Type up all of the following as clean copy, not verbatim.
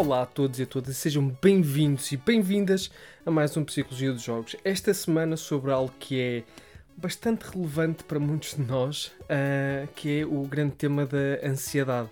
Olá a todos e a todas, sejam bem-vindos e bem-vindas a mais um Psicologia dos Jogos. Esta semana sobre algo que é bastante relevante para muitos de nós, que é o grande tema da ansiedade.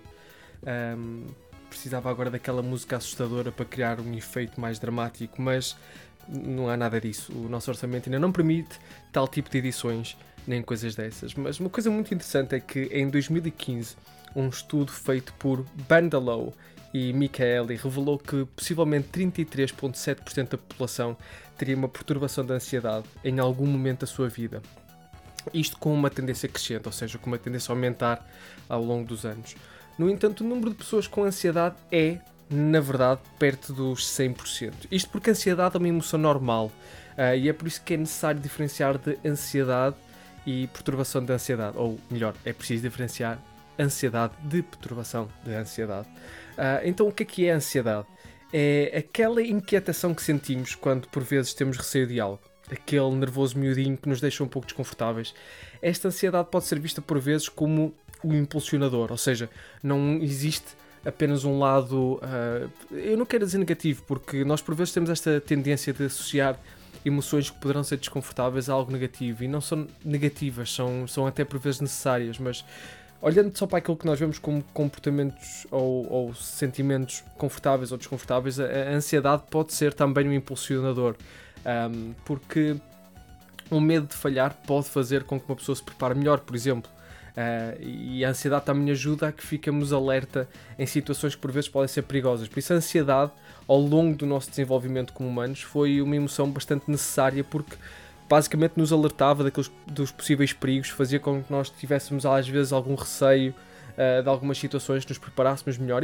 Precisava agora daquela música assustadora para criar um efeito mais dramático, mas não há nada disso. O nosso orçamento ainda não permite tal tipo de edições, nem coisas dessas. Mas uma coisa muito interessante é que em 2015, um estudo feito por Bandalow e Michaeli revelou que possivelmente 33,7% da população teria uma perturbação de ansiedade em algum momento da sua vida. Isto com uma tendência crescente, ou seja, com uma tendência a aumentar ao longo dos anos. No entanto, o número de pessoas com ansiedade é, na verdade, perto dos 100%. Isto porque a ansiedade é uma emoção normal e é por isso que é necessário diferenciar de ansiedade e perturbação de ansiedade. Ou melhor, é preciso diferenciar ansiedade de perturbação de ansiedade. Então, o que é a ansiedade? É aquela inquietação que sentimos quando, por vezes, temos receio de algo. Aquele nervoso miudinho que nos deixa um pouco desconfortáveis. Esta ansiedade pode ser vista, por vezes, como um impulsionador. Ou seja, não existe apenas um lado... eu não quero dizer negativo, porque nós, por vezes, temos esta tendência de associar emoções que poderão ser desconfortáveis a algo negativo. E não são negativas, são até, por vezes, necessárias, mas... Olhando só para aquilo que nós vemos como comportamentos ou sentimentos confortáveis ou desconfortáveis, a ansiedade pode ser também um impulsionador, porque o medo de falhar pode fazer com que uma pessoa se prepare melhor, por exemplo, e a ansiedade também ajuda a que fiquemos alerta em situações que por vezes podem ser perigosas. Por isso a ansiedade, ao longo do nosso desenvolvimento como humanos, foi uma emoção bastante necessária, porque basicamente nos alertava dos possíveis perigos, fazia com que nós tivéssemos às vezes algum receio de algumas situações, que nos preparássemos melhor,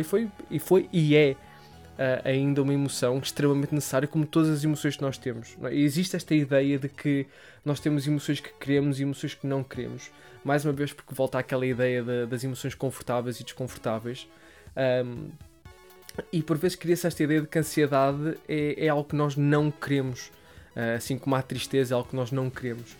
e é ainda uma emoção extremamente necessária, como todas as emoções que nós temos. Existe esta ideia de que nós temos emoções que queremos e emoções que não queremos, mais uma vez porque volta àquela ideia das emoções confortáveis e desconfortáveis, e por vezes cria-se esta ideia de que a ansiedade é algo que nós não queremos. Assim como a tristeza é algo que nós não queremos,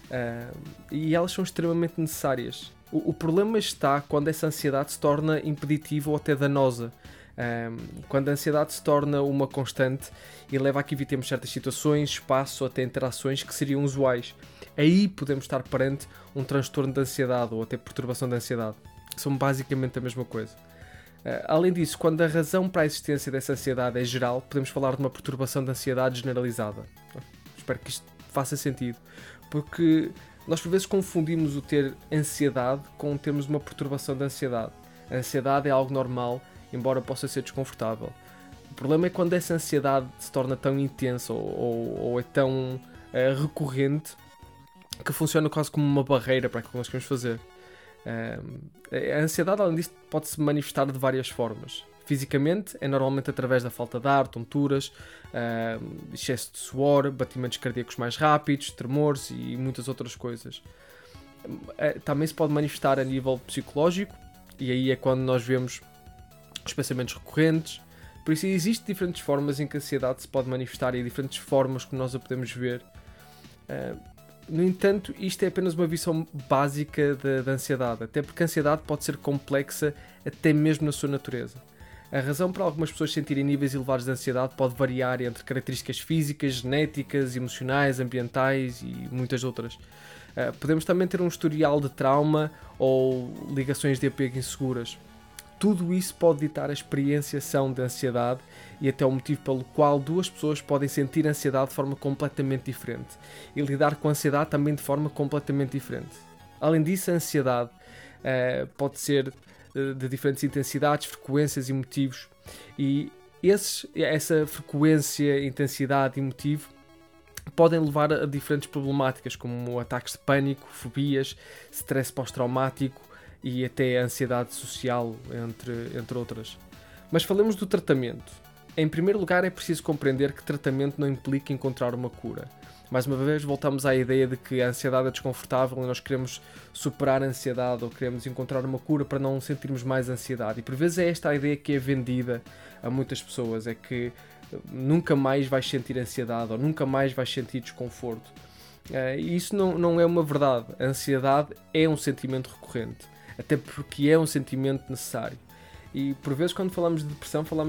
e elas são extremamente necessárias. O problema está quando essa ansiedade se torna impeditiva ou até danosa, quando a ansiedade se torna uma constante e leva a que evitemos certas situações, espaços ou até interações que seriam usuais. Aí podemos estar perante um transtorno de ansiedade ou até perturbação de ansiedade, que são basicamente a mesma coisa. Além disso, quando a razão para a existência dessa ansiedade é geral, podemos falar de uma perturbação de ansiedade generalizada. Espero que isto faça sentido, porque nós por vezes confundimos o ter ansiedade com termos uma perturbação de ansiedade. A ansiedade é algo normal, embora possa ser desconfortável. O problema é quando essa ansiedade se torna tão intensa ou é tão recorrente que funciona quase como uma barreira para aquilo que nós queremos fazer. A ansiedade, além disso, pode-se manifestar de várias formas. Fisicamente, é normalmente através da falta de ar, tonturas, excesso de suor, batimentos cardíacos mais rápidos, tremores e muitas outras coisas. Também se pode manifestar a nível psicológico, e aí é quando nós vemos os pensamentos recorrentes. Por isso existem diferentes formas em que a ansiedade se pode manifestar e diferentes formas que nós a podemos ver. No entanto, isto é apenas uma visão básica da ansiedade, até porque a ansiedade pode ser complexa até mesmo na sua natureza. A razão para algumas pessoas sentirem níveis elevados de ansiedade pode variar entre características físicas, genéticas, emocionais, ambientais e muitas outras. Podemos também ter um historial de trauma ou ligações de apego inseguras. Tudo isso pode ditar a experienciação de ansiedade e até o motivo pelo qual duas pessoas podem sentir ansiedade de forma completamente diferente e lidar com a ansiedade também de forma completamente diferente. Além disso, a ansiedade pode ser de diferentes intensidades, frequências e motivos, e essa frequência, intensidade e motivo podem levar a diferentes problemáticas, como ataques de pânico, fobias, stress pós-traumático e até a ansiedade social, entre outras. Mas falemos do tratamento. Em primeiro lugar, é preciso compreender que tratamento não implica encontrar uma cura. Mais uma vez, voltamos à ideia de que a ansiedade é desconfortável e nós queremos superar a ansiedade ou queremos encontrar uma cura para não sentirmos mais ansiedade. E por vezes é esta a ideia que é vendida a muitas pessoas, é que nunca mais vais sentir ansiedade ou nunca mais vais sentir desconforto. E isso não é uma verdade. A ansiedade é um sentimento recorrente, até porque é um sentimento necessário. E por vezes quando falamos de depressão falamos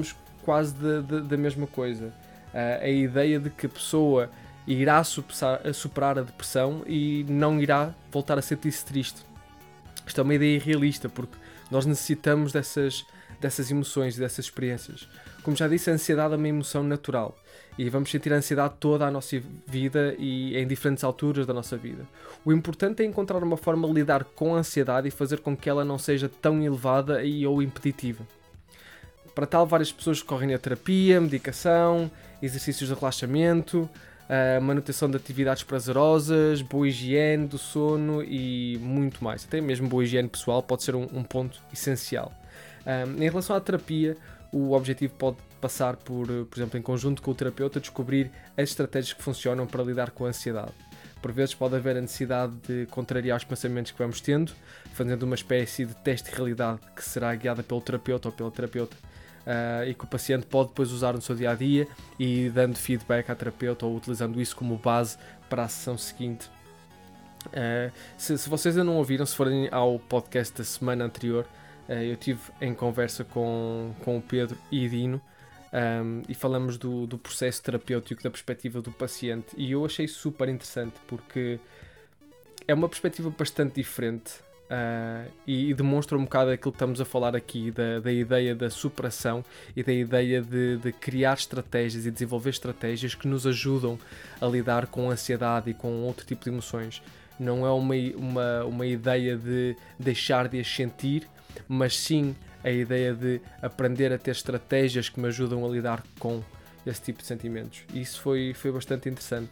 quase da mesma coisa. A ideia de que a pessoa irá superar a depressão e não irá voltar a sentir-se triste. Isto é uma ideia irrealista, porque nós necessitamos dessas emoções e dessas experiências. Como já disse, a ansiedade é uma emoção natural e vamos sentir a ansiedade toda a nossa vida e em diferentes alturas da nossa vida. O importante é encontrar uma forma de lidar com a ansiedade e fazer com que ela não seja tão elevada ou impeditiva. Para tal, várias pessoas recorrem a terapia, medicação, exercícios de relaxamento, manutenção de atividades prazerosas, boa higiene do sono e muito mais. Até mesmo boa higiene pessoal pode ser um ponto essencial. Em relação à terapia, o objetivo pode passar por exemplo, em conjunto com o terapeuta, descobrir as estratégias que funcionam para lidar com a ansiedade. Por vezes pode haver a necessidade de contrariar os pensamentos que vamos tendo, fazendo uma espécie de teste de realidade que será guiada pelo terapeuta ou pela terapeuta, e que o paciente pode depois usar no seu dia-a-dia e dando feedback à terapeuta ou utilizando isso como base para a sessão seguinte. Se vocês ainda não ouviram, se forem ao podcast da semana anterior, eu estive em conversa com o Pedro e Dino, e falamos do processo terapêutico da perspectiva do paciente, e eu achei super interessante porque é uma perspectiva bastante diferente, e demonstra um bocado aquilo que estamos a falar aqui, da ideia da superação e da ideia de criar estratégias e desenvolver estratégias que nos ajudam a lidar com a ansiedade e com outro tipo de emoções. Não é uma ideia de deixar de as sentir, mas sim a ideia de aprender a ter estratégias que me ajudam a lidar com esse tipo de sentimentos. E isso foi bastante interessante.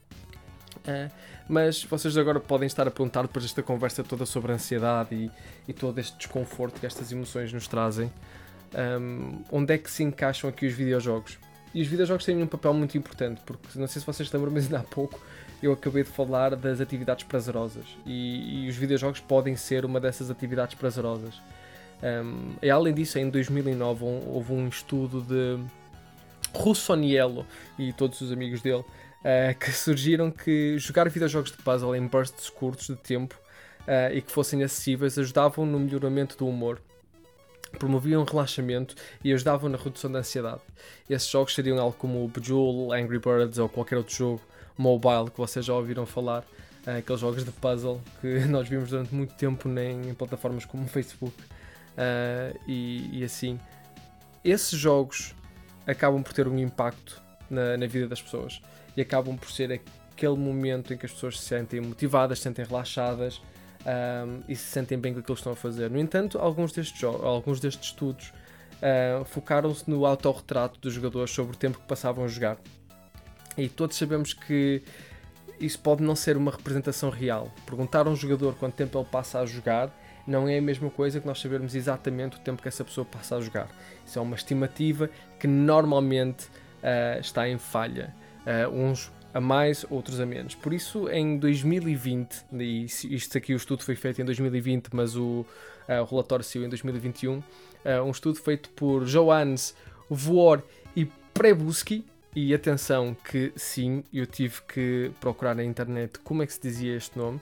Mas vocês agora podem estar a perguntar, depois desta conversa toda sobre a ansiedade e todo este desconforto que estas emoções nos trazem, onde é que se encaixam aqui os videojogos? E os videojogos têm um papel muito importante, porque não sei se vocês lembram, mas ainda há pouco eu acabei de falar das atividades prazerosas, e os videojogos podem ser uma dessas atividades prazerosas. E além disso, em 2009 houve um estudo de Russoniello e todos os amigos dele, que surgiram que jogar videojogos de puzzle em bursts curtos de tempo e que fossem acessíveis ajudavam no melhoramento do humor, promoviam relaxamento e ajudavam na redução da ansiedade. Esses jogos seriam algo como o Bejeweled, Angry Birds ou qualquer outro jogo mobile que vocês já ouviram falar, aqueles jogos de puzzle que nós vimos durante muito tempo em plataformas como o Facebook, e assim. Esses jogos acabam por ter um impacto na vida das pessoas e acabam por ser aquele momento em que as pessoas se sentem motivadas, se sentem relaxadas, e se sentem bem com aquilo que estão a fazer. No entanto, alguns destes estudos focaram-se no autorretrato dos jogadores sobre o tempo que passavam a jogar. E todos sabemos que isso pode não ser uma representação real. Perguntar a um jogador quanto tempo ele passa a jogar não é a mesma coisa que nós sabermos exatamente o tempo que essa pessoa passa a jogar. Isso é uma estimativa que normalmente está em falha. Uns a mais, outros a menos. Por isso, em 2020, e isto aqui, o estudo foi feito em 2020, mas o relatório saiu em 2021, um estudo feito por Johannes Voor e Prebuski, e atenção que sim, eu tive que procurar na internet como é que se dizia este nome,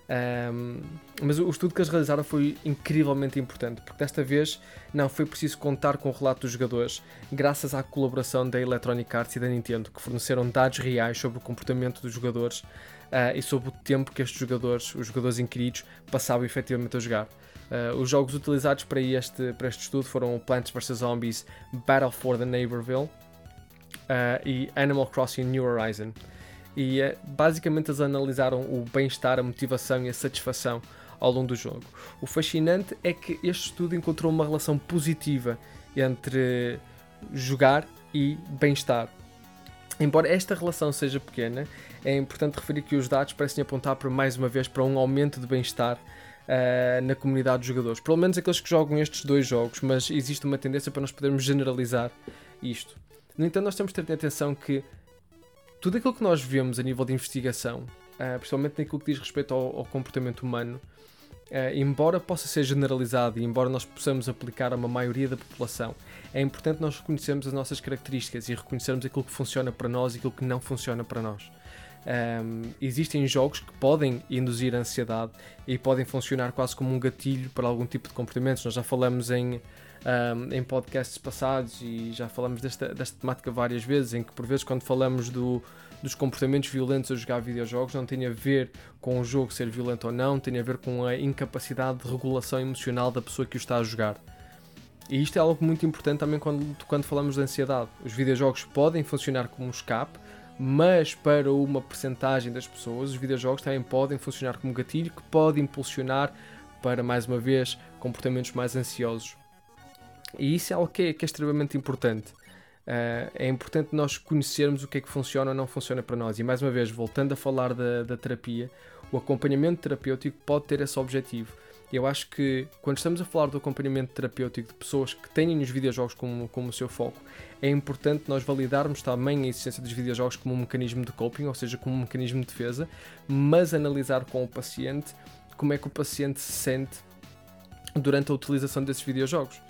mas o estudo que eles realizaram foi incrivelmente importante, porque desta vez não foi preciso contar com o relato dos jogadores, graças à colaboração da Electronic Arts e da Nintendo, que forneceram dados reais sobre o comportamento dos jogadores e sobre o tempo que estes jogadores, os jogadores inquiridos, passavam efetivamente a jogar. Os jogos utilizados para este estudo foram o Plants vs Zombies Battle for the Neighborville e Animal Crossing New Horizon. E basicamente eles analisaram o bem-estar, a motivação e a satisfação ao longo do jogo. O fascinante é que este estudo encontrou uma relação positiva entre jogar e bem-estar. Embora esta relação seja pequena, é importante referir que os dados parecem apontar mais uma vez para um aumento de bem-estar na comunidade dos jogadores. Pelo menos aqueles que jogam estes dois jogos, mas existe uma tendência para nós podermos generalizar isto. No entanto, nós temos de ter atenção que tudo aquilo que nós vemos a nível de investigação, principalmente naquilo que diz respeito ao comportamento humano, embora possa ser generalizado e embora nós possamos aplicar a uma maioria da população, é importante nós reconhecermos as nossas características e reconhecermos aquilo que funciona para nós e aquilo que não funciona para nós. Existem jogos que podem induzir ansiedade e podem funcionar quase como um gatilho para algum tipo de comportamentos. Nós já falamos em podcasts passados e já falamos desta temática várias vezes, em que por vezes quando falamos dos comportamentos violentos a jogar videojogos não tem a ver com o jogo ser violento ou não, tem a ver com a incapacidade de regulação emocional da pessoa que o está a jogar. E isto é algo muito importante também quando falamos de ansiedade. Os videojogos podem funcionar como um escape, mas para uma percentagem das pessoas os videojogos também podem funcionar como gatilho que pode impulsionar para, mais uma vez, comportamentos mais ansiosos. E isso é algo que é extremamente importante. É importante nós conhecermos o que é que funciona ou não funciona para nós. E mais uma vez, voltando a falar da terapia, o acompanhamento terapêutico pode ter esse objetivo. Eu acho que quando estamos a falar do acompanhamento terapêutico de pessoas que têm os videojogos como o seu foco, é importante nós validarmos também a existência dos videojogos como um mecanismo de coping, ou seja, como um mecanismo de defesa, mas analisar com o paciente como é que o paciente se sente durante a utilização desses videojogos.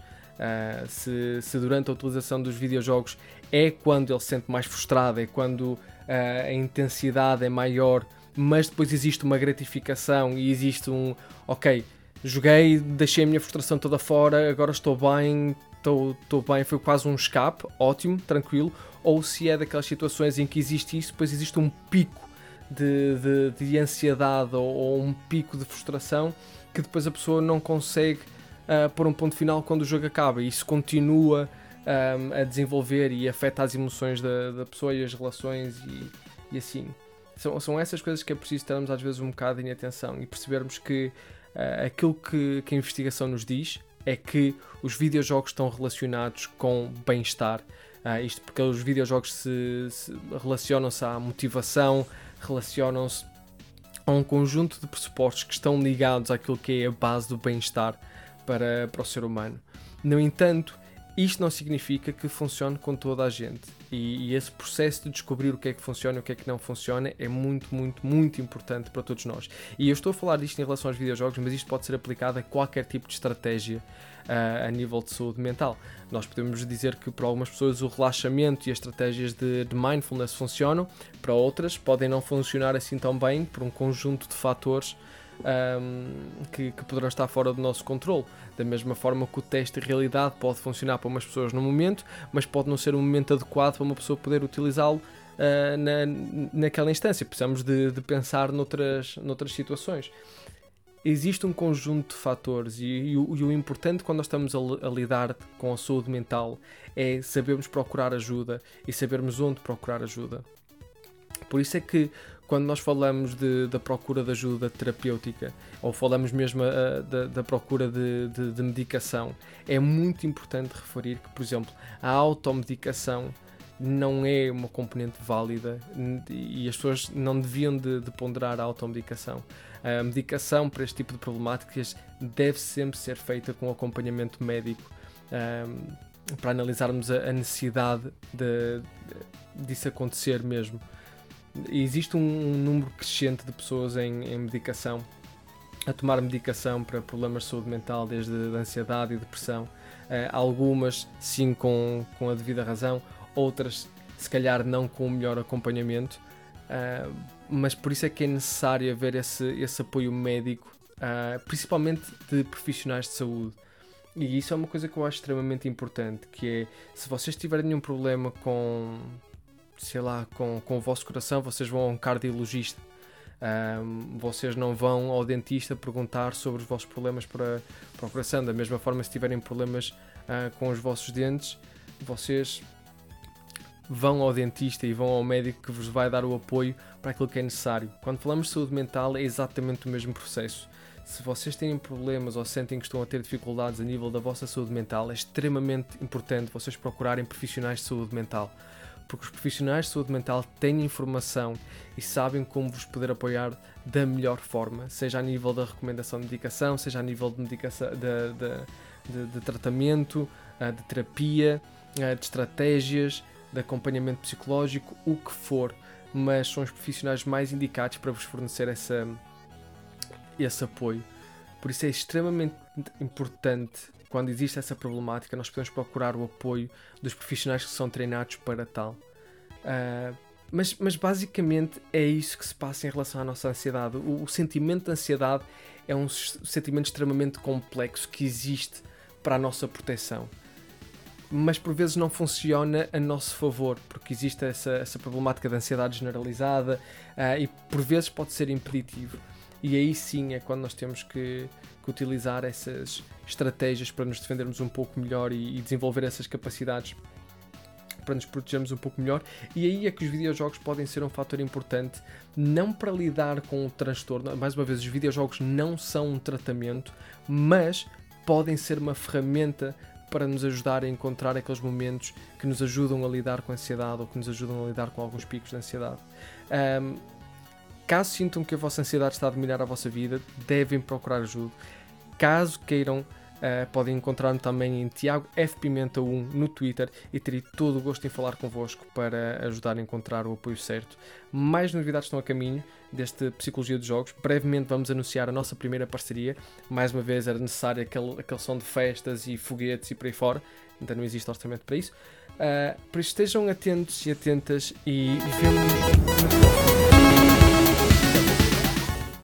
Se durante a utilização dos videojogos é quando ele se sente mais frustrado, é quando a intensidade é maior, mas depois existe uma gratificação e existe ok, joguei, deixei a minha frustração toda fora, agora estou bem, foi quase um escape, ótimo, tranquilo. Ou se é daquelas situações em que existe isso, depois existe um pico de ansiedade ou um pico de frustração que depois a pessoa não consegue pôr um ponto final quando o jogo acaba, e isso continua a desenvolver e afeta as emoções da pessoa e as relações e assim. São essas coisas que é preciso termos às vezes um bocado em atenção e percebermos que aquilo que a investigação nos diz é que os videojogos estão relacionados com bem-estar. Isto porque os videojogos se relacionam-se à motivação, relacionam-se a um conjunto de pressupostos que estão ligados àquilo que é a base do bem-estar para o ser humano. No entanto, isto não significa que funcione com toda a gente. E esse processo de descobrir o que é que funciona e o que é que não funciona é muito, muito, muito importante para todos nós. E eu estou a falar disto em relação aos videojogos, mas isto pode ser aplicado a qualquer tipo de estratégia a nível de saúde mental. Nós podemos dizer que para algumas pessoas o relaxamento e as estratégias de mindfulness funcionam, para outras podem não funcionar assim tão bem por um conjunto de fatores que poderão estar fora do nosso controle. Da mesma forma que o teste de realidade pode funcionar para umas pessoas no momento, mas pode não ser um momento adequado para uma pessoa poder utilizá-lo naquela instância. Precisamos de pensar noutras situações. Existe um conjunto de fatores e o importante quando nós estamos a lidar com a saúde mental é sabermos procurar ajuda e sabermos onde procurar ajuda. Por isso é que quando nós falamos da procura de ajuda terapêutica ou falamos mesmo da procura de medicação, é muito importante referir que, por exemplo, a automedicação não é uma componente válida e as pessoas não deviam de ponderar a automedicação. A medicação para este tipo de problemáticas deve sempre ser feita com acompanhamento médico para analisarmos a necessidade disso acontecer mesmo. Existe um número crescente de pessoas em medicação, a tomar medicação para problemas de saúde mental, desde a ansiedade e depressão. Algumas sim com a devida razão, outras se calhar não com o melhor acompanhamento, mas por isso é que é necessário haver esse apoio médico, principalmente de profissionais de saúde. E isso é uma coisa que eu acho extremamente importante, que é, se vocês tiverem nenhum problema com o vosso coração, vocês vão a um cardiologista. Vocês não vão ao dentista perguntar sobre os vossos problemas para o coração. Da mesma forma, se tiverem problemas com os vossos dentes, vocês vão ao dentista e vão ao médico que vos vai dar o apoio para aquilo que é necessário. Quando falamos de saúde mental, é exatamente o mesmo processo. Se vocês têm problemas ou sentem que estão a ter dificuldades a nível da vossa saúde mental, é extremamente importante vocês procurarem profissionais de saúde mental. Porque os profissionais de saúde mental têm informação e sabem como vos poder apoiar da melhor forma, seja a nível da recomendação de medicação, seja a nível de medicação, de tratamento, de terapia, de estratégias, de acompanhamento psicológico, o que for, mas são os profissionais mais indicados para vos fornecer esse apoio. Por isso é extremamente importante, quando existe essa problemática, nós podemos procurar o apoio dos profissionais que são treinados para tal. Mas basicamente é isso que se passa em relação à nossa ansiedade. O sentimento de ansiedade é um sentimento extremamente complexo que existe para a nossa proteção. Mas por vezes não funciona a nosso favor, porque existe essa problemática de ansiedade generalizada e por vezes pode ser impeditivo. E aí sim é quando nós temos que utilizar essas estratégias para nos defendermos um pouco melhor e desenvolver essas capacidades para nos protegermos um pouco melhor. E aí é que os videojogos podem ser um fator importante, não para lidar com o transtorno. Mais uma vez, os videojogos não são um tratamento, mas podem ser uma ferramenta para nos ajudar a encontrar aqueles momentos que nos ajudam a lidar com a ansiedade ou que nos ajudam a lidar com alguns picos de ansiedade. Caso sintam que a vossa ansiedade está a dominar a vossa vida, devem procurar ajuda. Caso queiram, podem encontrar-me também em Tiago F. Pimenta 1 no Twitter e terei todo o gosto em falar convosco para ajudar a encontrar o apoio certo. Mais novidades estão a caminho deste Psicologia dos Jogos. Brevemente vamos anunciar a nossa primeira parceria. Mais uma vez era necessário aquele som de festas e foguetes e por aí fora. Ainda não existe orçamento para isso. Por isso estejam atentos e atentas e vemo-nos